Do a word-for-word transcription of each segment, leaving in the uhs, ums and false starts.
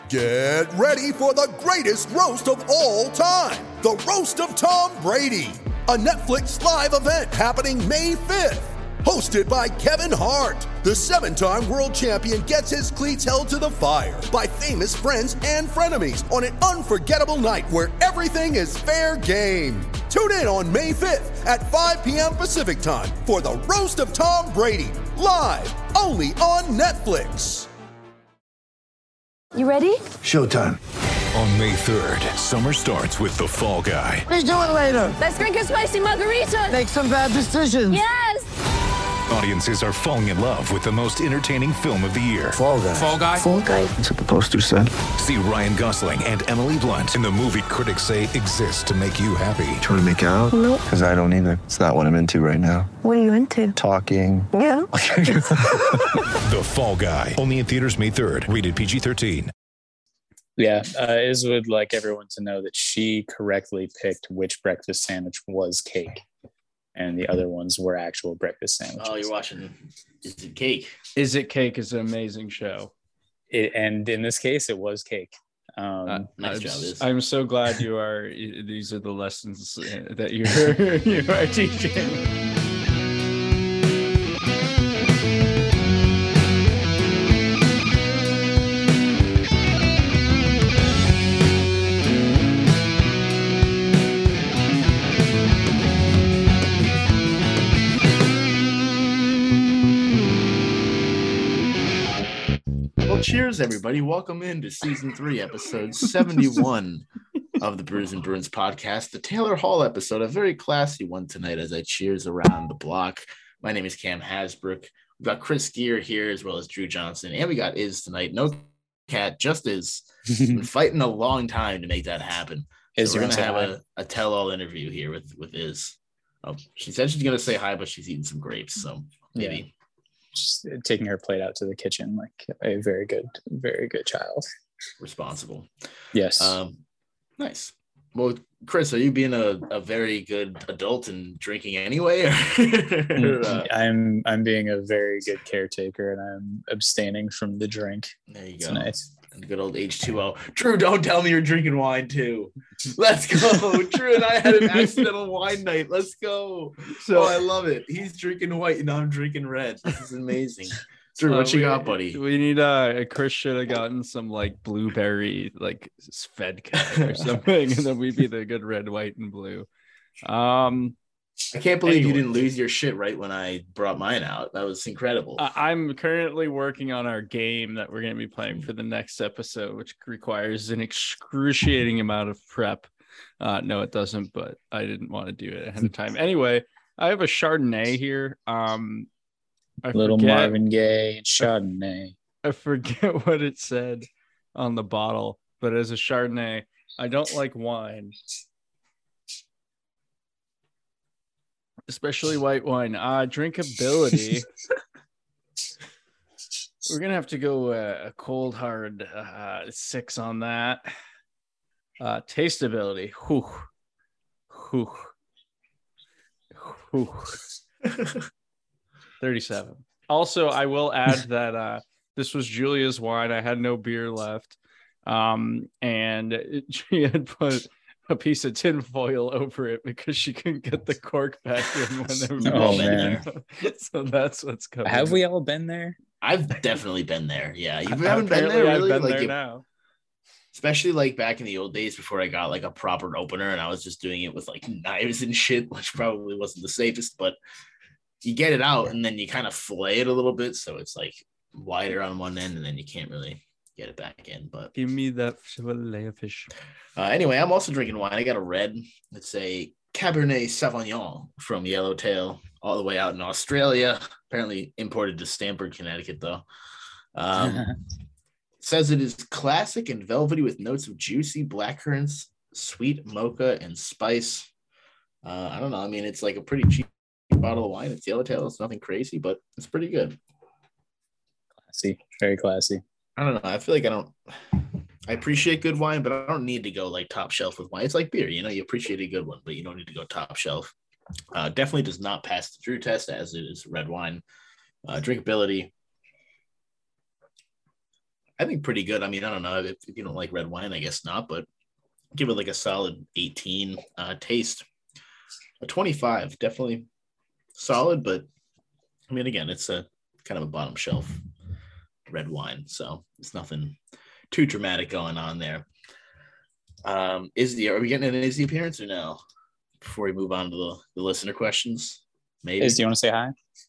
Get ready for the greatest roast of all time, the Roast of Tom Brady, a Netflix live event happening May fifth. Hosted by Kevin Hart, the seven-time world champion gets his cleats held to the fire by famous friends and frenemies on an unforgettable night where everything is fair game. Tune in on May fifth at five p.m. Pacific time for the Roast of Tom Brady, live only on Netflix. You ready? Showtime. On May third, summer starts with The Fall Guy. What are you doing later? Let's drink a spicy margarita. Make some bad decisions. Yes! Audiences are falling in love with the most entertaining film of the year. Fall Guy. Fall Guy? Fall guy. That's what the poster said. See Ryan Gosling and Emily Blunt in the movie critics say exists to make you happy. Trying to make it out? Nope. Because I don't either. It's not what I'm into right now. What are you into? Talking. Yeah. The Fall Guy. Only in theaters May third. Rated P G thirteen. Yeah, uh, Iz would like everyone to know that she correctly picked which breakfast sandwich was cake, and the other ones were actual breakfast sandwiches. Oh, you're watching Is It Cake? Is It Cake is an amazing show. It, and in this case, it was cake. Um, Uh, nice I'm, job, Iz. I'm so glad you are. These are the lessons that you're you are teaching. Cheers, everybody. Welcome into season three, episode seventy-one of the Brews and Bruins podcast, the Taylor Hall episode, a very classy one tonight as I cheers around the block. My name is Cam Hasbrook. We've got Chris Gear here as well as Drew Johnson, and we got Iz tonight. No cat, just Iz. Been fighting a long time to make that happen. So Iz, we're you going to wanna have say a, a tell-all interview here with, with Iz. Oh, she said she's going to say hi, but she's eating some grapes, so maybe. Yeah. Just taking her plate out to the kitchen like a very good, very good child. Responsible. Yes. Um, nice. Well, Chris, are you being a, a very good adult and drinking anyway? Or, uh, I'm I'm being a very good caretaker, and I'm abstaining from the drink. There you go. Tonight. And good old H two O. Drew, don't tell me you're drinking wine too. Let's go. Drew and I had an accidental wine night. Let's go. So oh, I love it. He's drinking white and I'm drinking red. This is amazing. Drew, what uh, you we, got, buddy? We need uh Chris should have gotten some like blueberry like Svedka or something, and then we'd be the good red, white, and blue. Um I can't believe anyway. you didn't lose your shit right when I brought mine out. That was incredible. Uh, I'm currently working on our game that we're going to be playing for the next episode, which requires an excruciating amount of prep. Uh, no, it doesn't, but I didn't want to do it ahead of time. Anyway, I have a Chardonnay here. Um, I Little forget, Marvin Gaye and Chardonnay. I forget what it said on the bottle, but as a Chardonnay, I don't like wine. Especially white wine. Uh, drinkability. We're gonna have to go uh, a cold hard uh, six on that. Uh, tasteability. Whew. Whew. Whew. thirty-seven. Also, I will add that uh, this was Julia's wine. I had no beer left, um, and it, she had put a piece of tin foil over it because she couldn't get the cork back in when they were Oh, all man. there. So that's what's coming. Have we all been there? I've definitely been there. Yeah, you haven't been Apparently there, I've really? been like there you, now. especially like back in the old days before I got like a proper opener, and I was just doing it with like knives and shit, which probably wasn't the safest. But you get it out, and then you kind of fillet it a little bit, so it's like wider on one end, and then you can't really get it back in. But Give me that fillet of fish. Uh, anyway, I'm also drinking wine. I got a red. It's a Cabernet Sauvignon from Yellowtail, all the way out in Australia. Apparently imported to Stamford, Connecticut, though. Um, it says it is classic and velvety with notes of juicy blackcurrants, sweet mocha, and spice. Uh, I don't know. I mean, it's like a pretty cheap bottle of wine. It's Yellowtail. It's nothing crazy, but it's pretty good. Classy. Very classy. I don't know. I feel like I don't... I appreciate good wine, but I don't need to go like top shelf with wine. It's like beer, you know, you appreciate a good one, but you don't need to go top shelf. Uh, definitely does not pass the Drew test as it is red wine. Uh, drinkability. I I think pretty good. I mean, I don't know if, if you don't like red wine, I guess not, but give it like a solid eighteen. Uh, taste a twenty-five, definitely solid, but I mean, again, it's a kind of a bottom shelf red wine, so it's nothing too dramatic going on there. Um, is the are we getting an Izzy appearance or no? Before we move on to the, the listener questions, maybe. Is, do you want to say hi?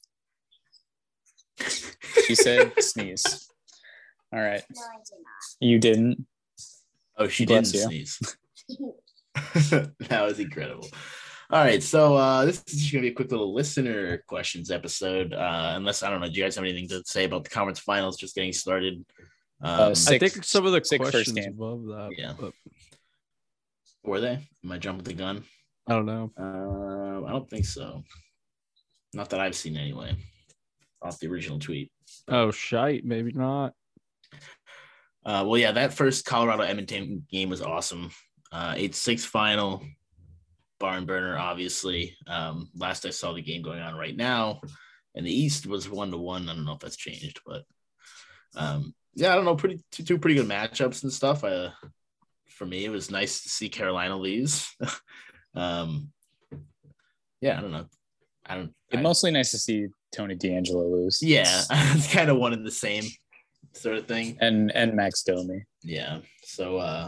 She said sneeze. All right. No, I did not. You didn't. Oh, she Bless didn't you. sneeze. That was incredible. All right, so uh, this is going to be a quick little listener questions episode. Uh, unless, I don't know, do you guys have anything to say about the conference finals just getting started? Um, Uh, I sick- think some of the sick first questions game. above that. Yeah. But were they? Am I jumping the gun? I don't know. Uh, I don't think so. Not that I've seen anyway. Off the original tweet. Oh, shite. Maybe not. Uh, well, yeah, that first Colorado Edmonton game was awesome. Uh, eight six final. Barn burner, obviously. Um, last I saw the game going on right now, and the East was one to one. I don't know if that's changed, but um, yeah, I don't know. Pretty two, two pretty good matchups and stuff. Uh, for me, it was nice to see Carolina lose. um, yeah, I don't know. I don't. It's I, mostly nice to see Tony D'Angelo lose. yeah, it's kind of one and the same sort of thing. and and Max Domi. Yeah. So uh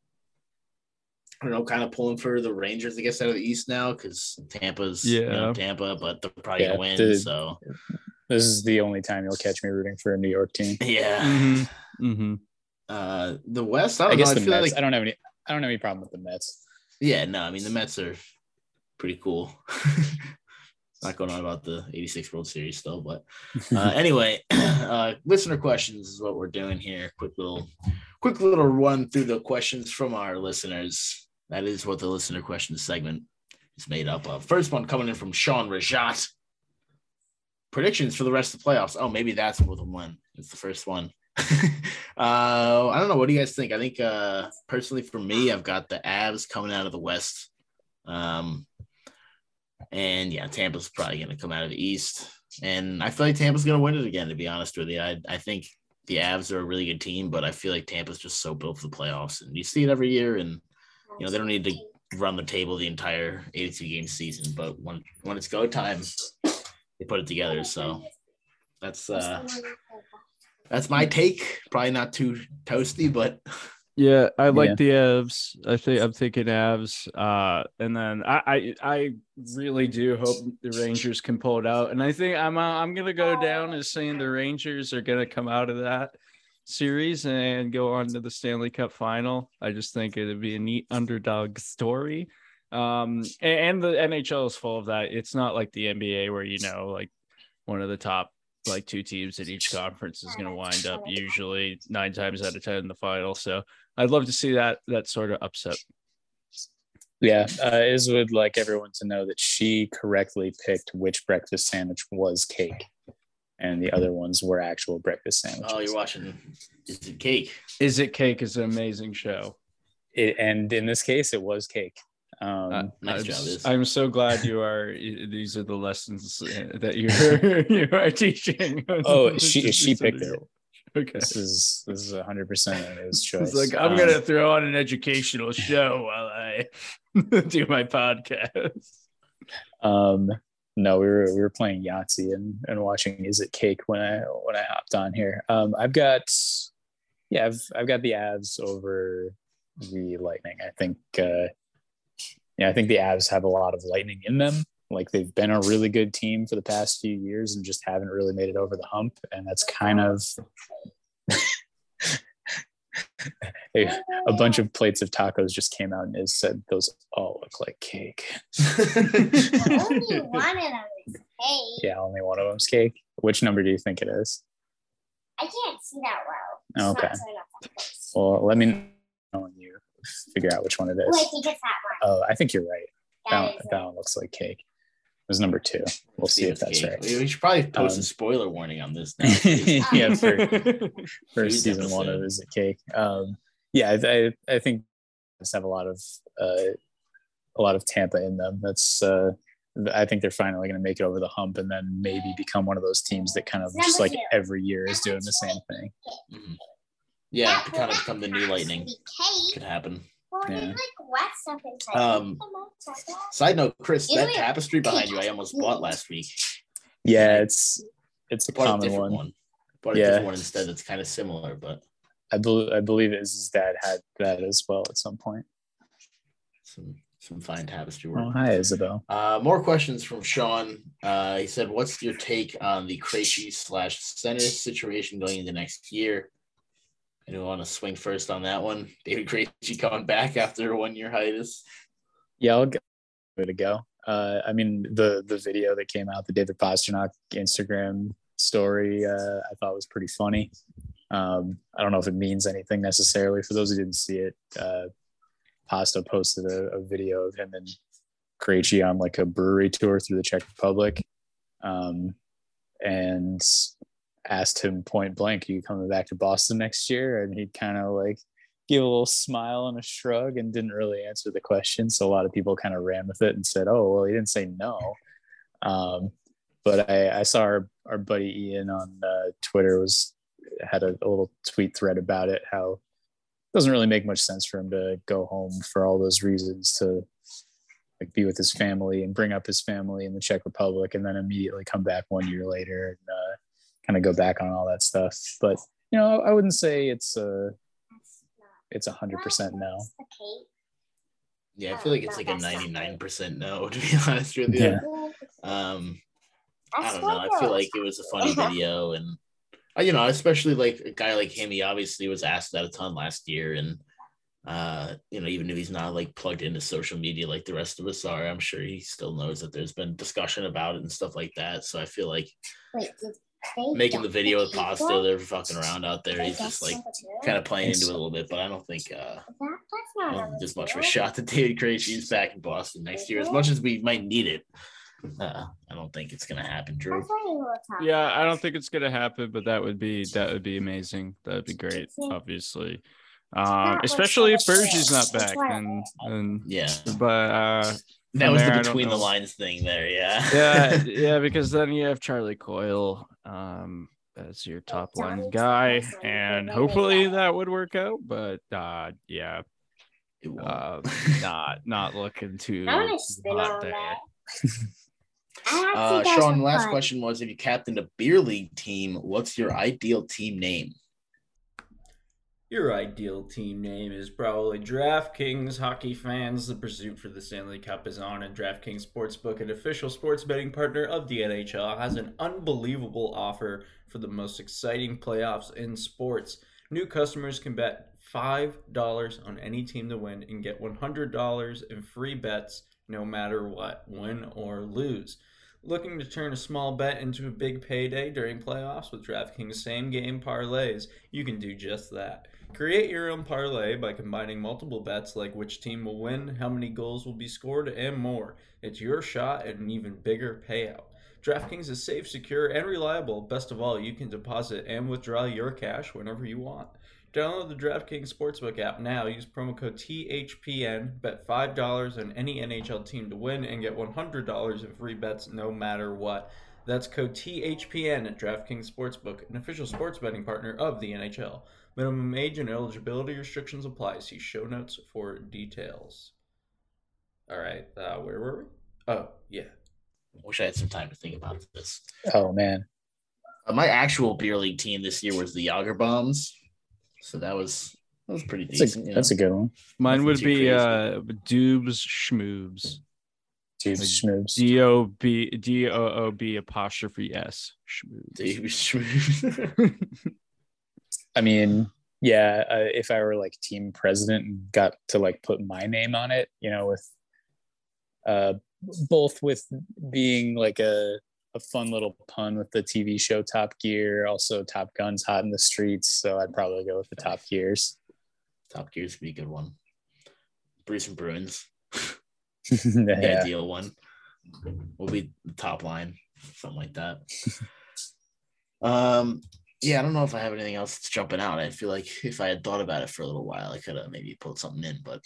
I don't know, kind of pulling for the Rangers, I guess, out of the East now because Tampa's Yeah. you know, Tampa, but they're probably Yeah, gonna win. the- so This is the only time you'll catch me rooting for a New York team. yeah. Mm-hmm. Mm-hmm. Uh the West, I I, don't guess know. I the feel Mets. like I don't have any. I don't have any problem with the Mets. yeah, no, I mean the Mets are pretty cool. Not going on about the eighty-six World Series still, but uh, anyway, uh, listener questions is what we're doing here. Quick little, quick little run through the questions from our listeners. That is what the listener questions segment is made up of. First one coming in from Sean Rajat. Predictions for the rest of the playoffs. Oh, maybe that's what the one. It's the first one. uh, I don't know. What do you guys think? I think uh, personally for me, I've got the Avs coming out of the West. Um, And yeah, Tampa's probably going to come out of the East. And I feel like Tampa's going to win it again, to be honest with you. I, I think the Avs are a really good team, but I feel like Tampa's just so built for the playoffs. And you see it every year. And, you know, they don't need to run the table the entire eighty-two game season. But when, when it's go time, they put it together. So that's uh, that's my take. Probably not too toasty, but Yeah, I like Yeah. the Avs. I think I'm thinking Avs. Uh, and then I, I I really do hope the Rangers can pull it out. And I think I'm uh, I'm gonna go down as saying the Rangers are gonna come out of that series and go on to the Stanley Cup final. I just think it'd be a neat underdog story. Um, and, and the N H L is full of that. It's not like the N B A where you know like one of the top like two teams in each conference is going to wind up usually nine times out of ten in the final. So I'd love to see that that sort of upset. Yeah, uh, Iz would like everyone to know that she correctly picked which breakfast sandwich was cake, and the other ones were actual breakfast sandwiches. oh, you're watching Is It Cake? Is It Cake is an amazing show. It, and in this case, it was cake. Um, Uh, nice I'm, job, Iz. I'm so glad you are. These are the lessons uh, that you're you are teaching. oh, she It's- she it's picked it. unreal. Okay. This is this is one hundred percent his choice. It's like I'm Um, gonna throw on an educational show while I do my podcast. Um, no, we were we were playing Yahtzee and, and watching Is It Cake when I when I hopped on here. Um, I've got yeah, I've I've got the Avs over the Lightning. I think uh, yeah, I think the Avs have a lot of lightning in them. Like they've been a really good team for the past few years and just haven't really made it over the hump. And that's kind of a, a bunch of plates of tacos just came out and it said those all look like cake. Only one of them is cake. Yeah, only one of them's cake. Which number do you think it is? I can't see that well. It's Okay. not turn up that close. Well, let me know when you figure out which one it Oh, I is. think it's that one. Oh, I think you're right. That, That one- is that one looks like cake. It was number two. We'll see if that's Cake. right. We should probably post Um, a spoiler warning on this now. yeah, for, for Huge season one of episode. Is It Cake. Um, yeah, I, I, I think just have a lot of uh, a lot of Tampa in them. That's uh, I think they're finally going to make it over the hump and then maybe become one of those teams that kind of just like every year is doing the same thing. Mhm. Yeah, Yeah, to well, kind of that become the new has to lightning. be cake. Could happen. Well, Yeah. there's like wet stuff inside. Um, Side note, Chris, that Usually- tapestry behind you, I almost bought last week. Yeah, it's it's a Bought a common different one. one. Bought a Yeah. different one instead that's kind of similar, but I believe I believe his dad had that as well at some point. some some fine tapestry work. Oh, hi Isabel. Uh, more questions from Sean. Uh, he said, "What's your take on the Krejci slash Center situation going into next year?" I do want to swing first on that one. David Krejci coming back after a one year hiatus. Yeah, I'll give it a go. Uh, I mean, the the video that came out, the David Pasternak Instagram story, uh, I thought was pretty funny. Um, I don't know if it means anything necessarily. For those who didn't see it, uh, Pasta posted a, a video of him and Krejci on like a brewery tour through the Czech Republic, um, and asked him point blank, "Are you coming back to Boston next year?" And he kind of like gave a little smile and a shrug and didn't really answer the question. So a lot of people kind of ran with it and said, "Oh, well, he didn't say no." Um, but I, I saw our, our buddy Ian on uh, Twitter was had a, a little tweet thread about it, how it doesn't really make much sense for him to go home for all those reasons, to like be with his family and bring up his family in the Czech Republic and then immediately come back one year later and uh, kind of go back on all that stuff. But, you know, I wouldn't say it's a, it's a hundred percent no. Yeah, I feel like it's like a ninety-nine percent no, to be honest with you. Yeah. Um, I don't know. I feel like it was a funny video, and uh, you know, especially like a guy like him, he obviously was asked that a ton last year, and uh, you know, even if he's not like plugged into social media like the rest of us are, I'm sure he still knows that there's been discussion about it and stuff like that. So I feel like Wait, did making the they video with get Pasta, people? they're fucking around out there. He's just like kind of playing into it a little bit, but I don't think uh, That- that's I not don't on think the there's much of a deal. shot that David Krejci is back in Boston next year. As much as we might need it, uh, I don't think it's gonna happen, Drew. That's what you were talking Yeah, I about. don't think it's gonna happen, but that would be that would be amazing. That would be great, obviously. Um, That was especially if so good. Bergie's not It's back, worth then, it. then Yeah, but uh that from was there, I the don't between the know. lines thing there. Yeah, yeah, yeah, because then you have Charlie Coyle um as your top line Johnny guy, Johnson, and really hopefully bad. that would work out. But uh yeah, It won't. uh, not not looking too I want to spin hot on there. that. I Uh, actually Sean, got last fun. question was: if you captained a beer league team, what's your ideal team name? Your ideal team name is probably DraftKings. Hockey fans, the pursuit for the Stanley Cup is on, and DraftKings Sportsbook, an official sports betting partner of the N H L, has an unbelievable offer for the most exciting playoffs in sports. New customers can bet five dollars on any team to win and get one hundred dollars in free bets no matter what, win or lose. Looking to turn a small bet into a big payday during playoffs with DraftKings same-game parlays? You can do just that. Create your own parlay by combining multiple bets like which team will win, how many goals will be scored, and more. It's your shot at an even bigger payout. DraftKings is safe, secure, and reliable. Best of all, you can deposit and withdraw your cash whenever you want. Download the DraftKings Sportsbook app now. Use promo code T H P N. Bet five dollars on any N H L team to win and get one hundred dollars in free bets no matter what. That's code T H P N at DraftKings Sportsbook, an official sports betting partner of the N H L. Minimum age and eligibility restrictions apply. See show notes for details. All right, uh, where were we? Oh, yeah. Wish I had some time to think about this. Oh man. Uh, my actual beer league team this year was the Yager Bombs, so that was that was pretty That's decent. a, you that's know? a good one. Mine Nothing would too be crazy. uh Doobs Schmoobs. Dude, Like, schmoobs. D O B D O O B apostrophe S. Schmoobs. Dude, I mean, yeah, uh, if I were like team president and got to like put my name on it, you know, with uh, both with being like a, a fun little pun with the T V show Top Gear, also Top Gun's hot in the streets. So I'd probably go with the Top Gears. Top Gear's would be a good one. Bruce and Bruins, yeah. the ideal one. Will be the top line, something like that. um, yeah, I don't know if I have anything else that's jumping out. I feel like if I had thought about it for a little while, I could have maybe pulled something in, but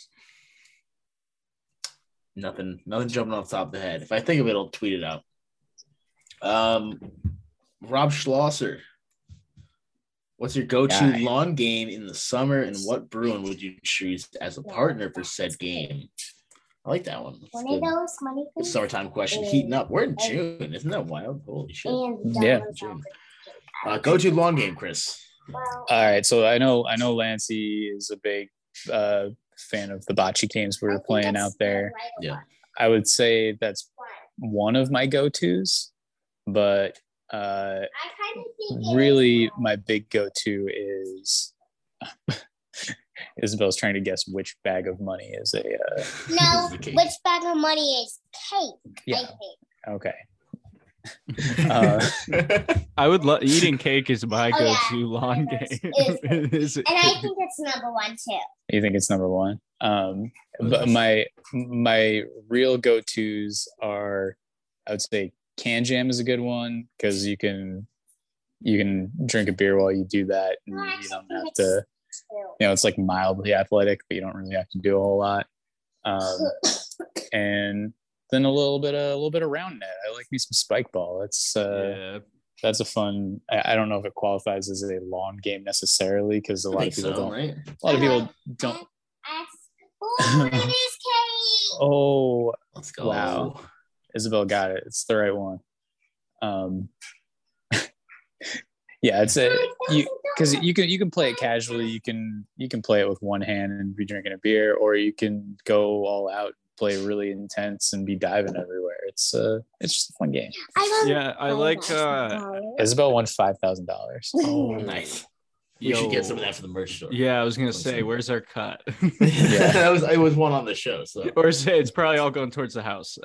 nothing, nothing jumping off the top of the head. If I think of it, I'll tweet it out. Um, Rob Schlosser. What's your go-to Guy. lawn game in the summer, and what Bruin would you choose as a partner for said game? I like that one. That's One good. of those money The things. summertime question heating up. We're in June. Isn't that wild? Holy shit. And Yeah. June. Uh, go-to lawn game, Chris. Well, All right, so I know I know Lancey is a big uh, fan of the bocce games we I were think playing that's out there. the right Yeah. one. I would say that's one of my go-tos, but uh, I kind of think it really is my big go-to is Isabel's trying to guess which bag of money is a uh, no. Is the cake. Which bag of money is cake? Yeah. I think. okay. Uh, I would love eating cake is my Oh, yeah. go-to lawn It is. game. It Is it- And I think it's number one too. You think it's number one? Um, but my my real go-tos are, I would say, can jam is a good one because you can you can drink a beer while you do that, and No, you actually, don't I have think to. it's two. You know, it's like mildly athletic, but you don't really have to do a whole lot. Um, and then a little bit of a little bit of round net. I like me some spike ball. That's uh, yeah. that's a fun. I, I don't know if it qualifies as a long game necessarily because a I lot think of people so, don't. right? A lot of people don't. Oh, it is cake. Oh, Let's go. Wow. Isabel got it. It's the right one. Um, yeah, it's a you because you can you can play it casually. You can you can play it with one hand and be drinking a beer, or you can go all out, play really intense, and be diving everywhere. It's uh it's just a fun game. I love Yeah, I like uh Isabel won five thousand dollars. Oh, nice. You should get Yo. some of that for the merch store. Yeah, I was gonna say, where's our cut? Yeah. that was it was one on the show. So Or say it's probably all going towards the house.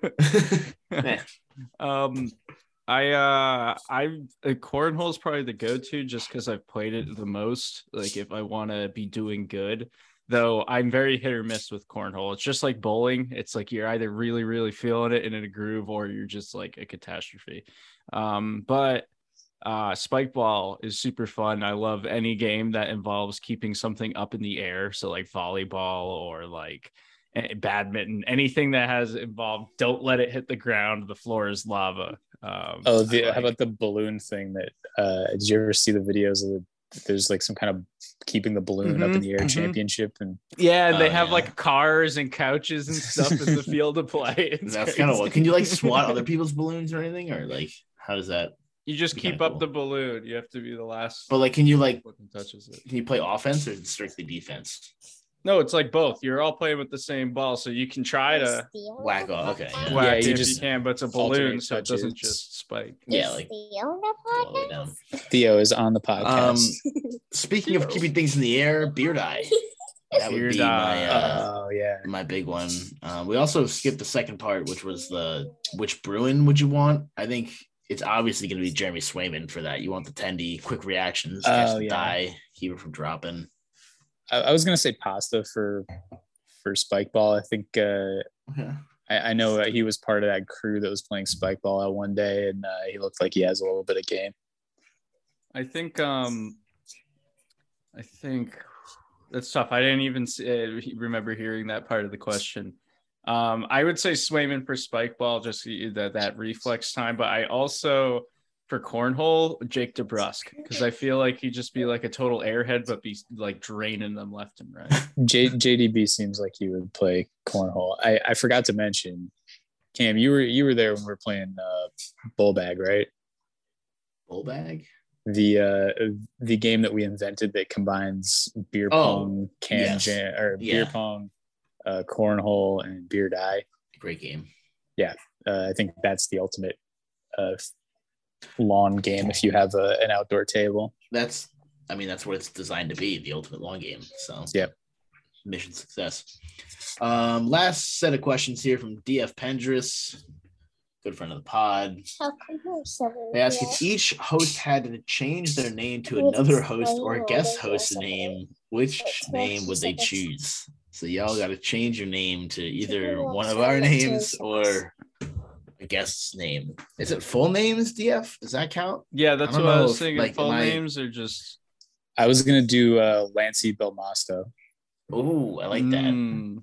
Yeah. um, I uh, I uh, cornhole is probably the go-to just because I've played it the most. Like if I want to be doing good, though, I'm very hit or miss with cornhole. It's just like bowling. It's like you're either really really feeling it and in a groove, or you're just like a catastrophe. Um, but uh spike ball is super fun. I love any game that involves keeping something up in the air, so like volleyball or like eh, badminton, anything that has involved don't let it hit the ground, the floor is lava. um Oh, I the, like- how about the balloon thing? That uh, did you ever see the videos of the? There's like some kind of keeping the balloon up in Mhm, the air mhm. championship, and yeah, and they Oh, have yeah. like cars and couches and stuff in the field of play. It's that's kind of crazy. what. Can you like swat other people's balloons or anything, or like how does that? You just Be keep kinda up cool. the balloon. You have to be the last But like, can you like fucking touches it. can you play offense or strictly defense? No, it's like both. You're all playing with the same ball, so you can try to Whack off. Okay, yeah. whack Yeah, it you if just you can, but it's a balloon, alternate so it doesn't touches. just spike. Yeah, like Theo all the way down. Theo is on the Um, podcast. speaking of keeping things in the air, beard eye. That would Beard be my eye. uh, oh yeah. my big one. Um, we also skipped the second part, which was the which Bruin would you want? I think it's obviously going to be Jeremy Swayman for that. You want the Tendy, quick reactions, catch Oh, the yeah. die, keep it from dropping. I, I was gonna say pasta for for spike ball. I think uh, Yeah. I, I know that he was part of that crew that was playing spike ball out one day, and uh, he looked like he has a little bit of game. I think um I think that's tough. I didn't even see, uh, remember hearing that part of the question. Um, I would say Swayman for spike ball, just that that reflex time. But I also for cornhole Jake DeBrusque, because I feel like he'd just be like a total airhead, but be like draining them left and right. J, JDB seems like he would play cornhole. I, I forgot to mention, Cam, you were you were there when we were playing uh, bull bag, right? Bull bag. The uh, the game that we invented that combines beer Oh, pong, can yes. jam, or Yeah. beer pong, uh, cornhole, and beer die. Great game. Uh, I think that's the ultimate uh, lawn game if you have a, an outdoor table. That's I mean that's what it's designed to be, the ultimate long game. So Yep. mission success. Um, last set of questions here from D F Pendris, good friend of the pod. How come you're so They ask weird? if each host had to change their name to another host or guest host name, which name would they choose? So y'all got to change your name to either one of our names or a guest's name. Is it full names, D F? Does that count? Yeah, that's I don't what I know was if, thinking. like, Full am I- names are just I was gonna do uh, Lancey Belmosto. Oh, I like that. Mm,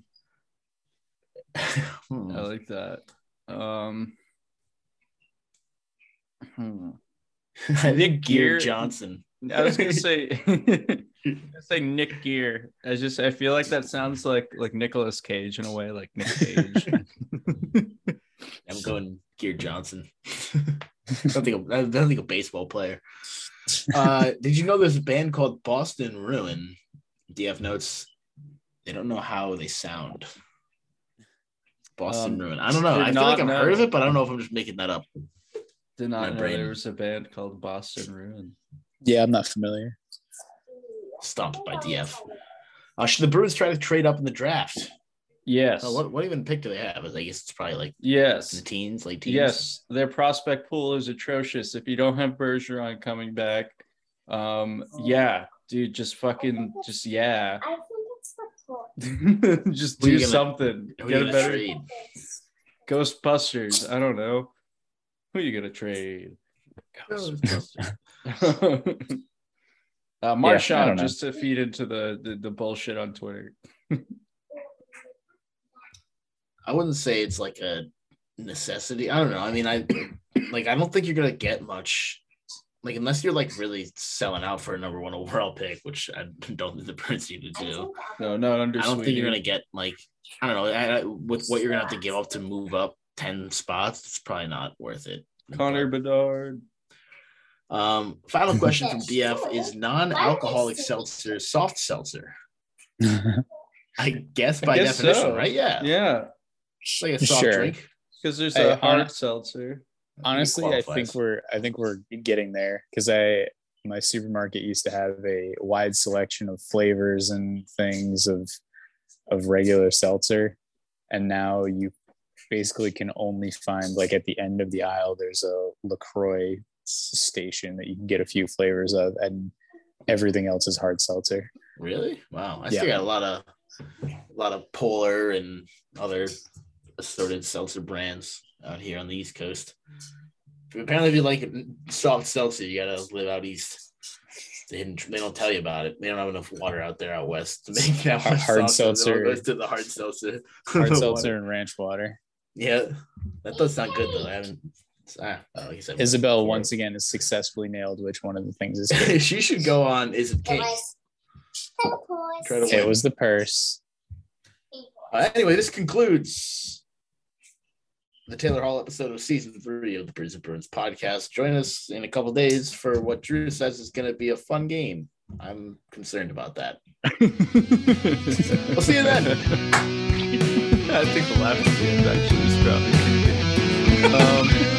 Hmm. I like that. Um, hmm. I think Gear Gear- Johnson. I was gonna say, gonna say Nick Gear. I just I feel like that sounds like like Nicolas Cage in a way, like Nick Cage. I'm going Gear Johnson. I don't think a, I don't think a baseball player. Uh, did you know there's a band called Boston Ruin? D F notes. They don't know how they sound. Boston Um, Ruin. I don't know. did I feel not like I've know. heard of it, but I don't know if I'm just making that up. Did not My know brain. there was a band called Boston Ruin. Yeah, I'm not familiar. Stomped by D F. Uh, should the Bruins try to trade up in the draft? Yes. Uh, what what even pick do they have? I guess it's probably like in the Yes. teens, late teens. Yes. Their prospect pool is atrocious. If you don't have Bergeron coming back, um, yeah, dude, just fucking, just yeah, I think it's the fourth. just Who do you gonna- something. Who Get you a gonna better trade? Ghostbusters. I don't know. Who are you gonna trade? Ghostbusters. uh, I Marchand, don't know. just to feed into the, the the bullshit on Twitter. I wouldn't say it's like a necessity. I don't know. I mean, I like. I don't think you're gonna get much. Like unless you're like really selling out for a number one overall pick, which I don't think the Bruins need to do. No, not under. I don't think Sweeney. you're gonna get like I don't know. I, I, with what you're gonna have to give up to move up ten spots, it's probably not worth it. Connor Bedard. Um, final question from D F is non-alcoholic seltzer soft seltzer. I guess by I guess definition, so. right? Yeah, Yeah, it's like a soft Sure. drink. because there's Hey, a hard hon- seltzer. Honestly, I qualifies. think we're I think we're getting there because I my supermarket used to have a wide selection of flavors and things of of regular seltzer, and now you basically can only find like at the end of the aisle there's a LaCroix s- station that you can get a few flavors of, and everything else is hard seltzer. Really? Wow. I Yeah. still got a lot of a lot of Polar and other assorted seltzer brands out here on the East Coast. Apparently, if you like soft seltzer, you gotta live out east. They didn't, they don't tell you about it. They don't have enough water out there out west to make that Hard- much hard soft seltzer. It all goes to the hard seltzer. Hard The seltzer water. and ranch water. Yeah, that does sound good though. I haven't. Ah, like I said, Isabel once again has successfully nailed which one of the things is good. she should go on. Is it cake? Try to It win. was the purse. Uh, anyway, this concludes the Taylor Hall episode of season three of the Bruins and Bruins podcast. Join us in a couple days for what Drew says is going to be a fun game. I'm concerned about that. We'll see you then. I think the last game actually is probably. Um,